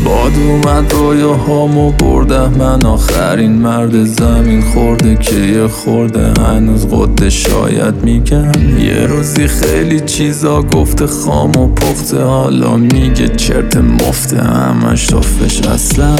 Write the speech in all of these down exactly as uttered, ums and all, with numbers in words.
باد اومد رویاهامو برده، من آخرین مرد زمین خورده که یه خورده هنوز قده. شاید میگم یه روزی خیلی چیزا گفته خام و پخته، حالا میگه چرت مفته همش توفش اصلا.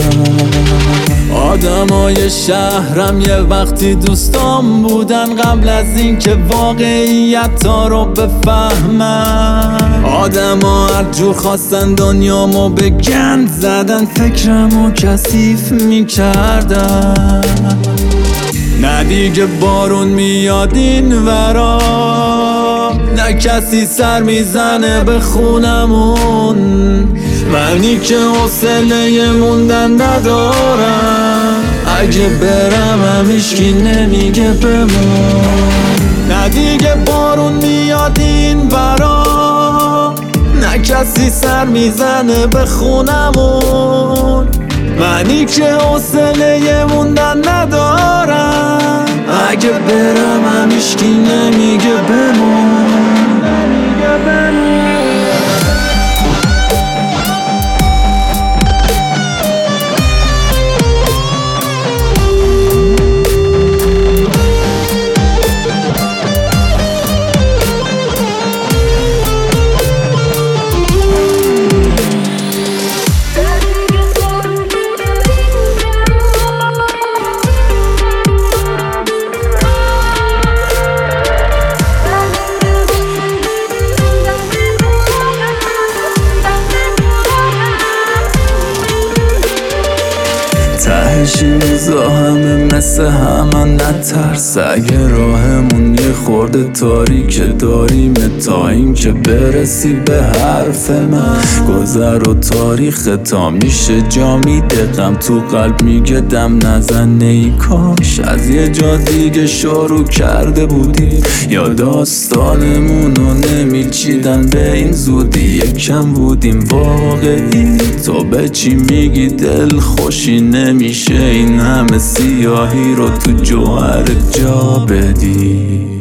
آدمای شهرم یه وقتی دوستام بودن قبل از این که واقعیت ها رو بفهمم. آدما هر جور خواستن دنیامو به گند زدن، فکرمو کثیف میکردن. نه دیگه بارون میاد این ورا، نه کسی سر میزنه به خونمون. منی که حوصله موندن ندارم، اگه برم هم هیچکی نمیگه بمون. نه دیگه بارون میاد این ورا، نه کسی سر میزنه به خونمون. منی که حوصله موندن ندارم، اگه برم هم هیچکی نمیگه بمون. تهش این روزا همه مثل همه، نترس اگه راهمون یه خورده تاریک داریم تا این که برسی به حرف من. گذر و تاریخ تا میشه جا میده غم تو قلب میگه دم نزن. ای کاش از یه جا دیگه شروع کرده بودیم، یا داستانمونو نمیچیدن به این زودی. یکم بودیم واقعی، تو به چی میگی دل خوشی نمیشه این همه سیاهی رو تو جوهر جا بدی.